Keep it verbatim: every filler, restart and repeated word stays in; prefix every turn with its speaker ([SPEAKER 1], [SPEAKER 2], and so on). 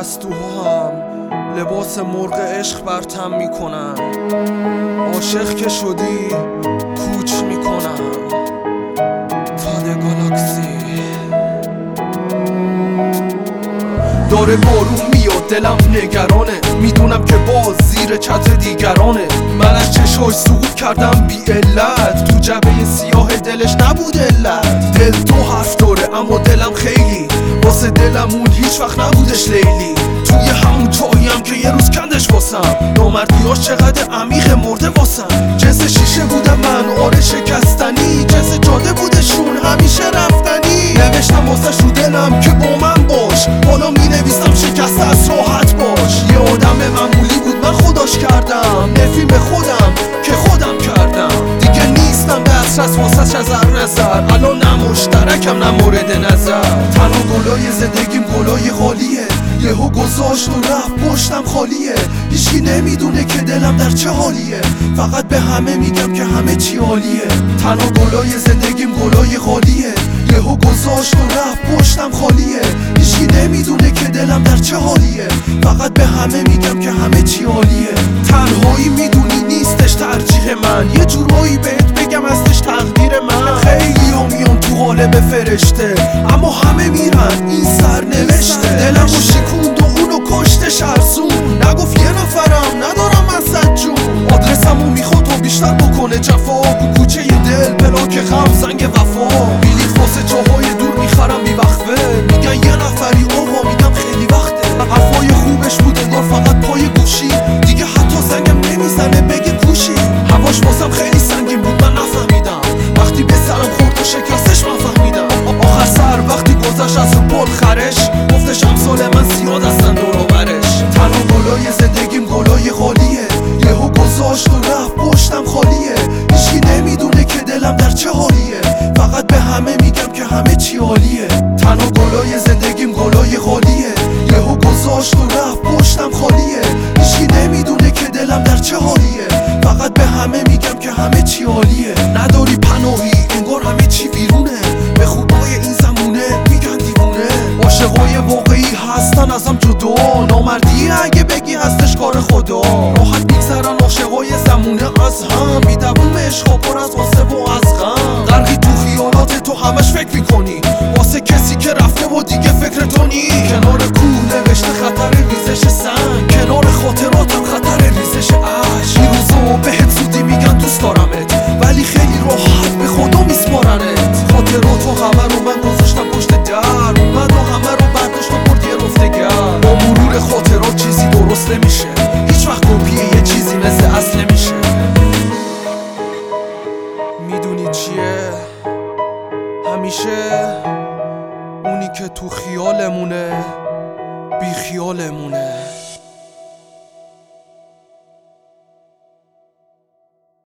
[SPEAKER 1] پرستوها هم لباس مرغ عشق بر تن میکنن. عاشق که شدی کوچ میکنم تا ده گالاکسی. داره بارون میاد دلم نگرانه، میدونم که باز زیر چتر دیگرانه. من از چشاش سقوط کردم بی علت، تو جبه سیاه دلش نبود علت. دل تو حرف داره اما دلم خیلی، واسه دلمون هیچ وقت نبودش لیلی. توی همون جایی هم که یه روز کندش واسم، نامردیاش چقدر عمیق مرده واسم. جنس شیشه بودم من آره شکستنی، جنس جاده بودشون همیشه رفتنی. نوشتم واسه شو دلم که با من باش، حالا می نویسم شکسته از راحت باش. یه آدم معمولی بود من خداش کردم، نفیم به خودم که خودم کردم. دیگه نیستم دسترس واسه از هر نظر، الان نه مشترکم نه مورد نظر. تنها گلای زندگیم گلای خالیه، یهو گذاشت و رفت پشتم خالیه. هیچکی نمیدونه که دلم در چه حالیه، فقط به همه میگم که همه چی عالیه. تنها گلای زندگیم گلای خالیه، یهو گذاشت و رفت پشتم خالیه. هیچکی نمیدونه که دلم در چه حالیه، فقط به همه میگم که همه چی عالیه. تنهایی میدونی نیستش ترجیح من، یه جورایی بهت بگم هستش تقدیر من. خیلی ها میان تو قالب فرشته، اما همه میرن این سرنوشته. دلمو شکوند و اونو کشتش ارزون، نگفت یه نفرم ندارم من صد جون. آدرسمو میخواد و بیشتر بکنه جفا، کو کوچه دل بلاک غم زنگ وفا. بلیط واسه جاهای دور میخرم بی وقفه، میگن یه نفری آقا میگم خیلی وقته. حرفای خوبش بود انگار فقط پای گوشی، دیگه حتی زنگم نمیزنه بگه کوشی. هواش واسم خیلی سنگین بود من نفهمیدم، وقتی به سرم خورد و شکستش من فهمیدم. آخر سر وقتی گذشت از رو پل خرش، گفتش امثال من زیاد هستن دور و برش. تنها گلای زندگیم گلای خالیه، یهو گذاشت و رفت پشتم خالیه. هیچکی نمیدونه که دلم در چه حالیه، فقط به همه میگم که همه چی عالیه. تنها گلای زندگیم گلای خالیه، یهو گذاشت و رفت پشتم خالیه. هیچکی نمیدونه که دلم در چه حالیه، فقط به همه میگم که همه چی عالیه. نداری پناهی انگار همه چی ویرونه، به خوبای این زمونه میگن دیوونه. عاشقای واقعی هستن ازم جدا، نامردی اگه بگی هستش کار خدا. راحت میگذرن عاشقای زمونه از هم، میدوم عشقا پر از غصه و از غم. غرقی تو خیالات تو همش فکر میکنی، واسه کسی که رفته و دیگه فکر تو نی. کنار کوه نوشته خطر ریزش سنگ، کنار خاطراتم خطر ریزش اشک. این روزا بهت زودی میگن دوست دارمت، ولی خیلی راحت به خدا میسپارنت. خاطراتو همه رو من گذاشتم پشت در، اومد و همه رو برداشت و برد یه رفتگر. با مرور خاطرات چیزی درست نمیشه، هیچ وقت کپیه یه چیزی مثل اصل نمیشه. میدونی چیه؟ همیشه اونی که تو خیالمونه بی خیالمونه.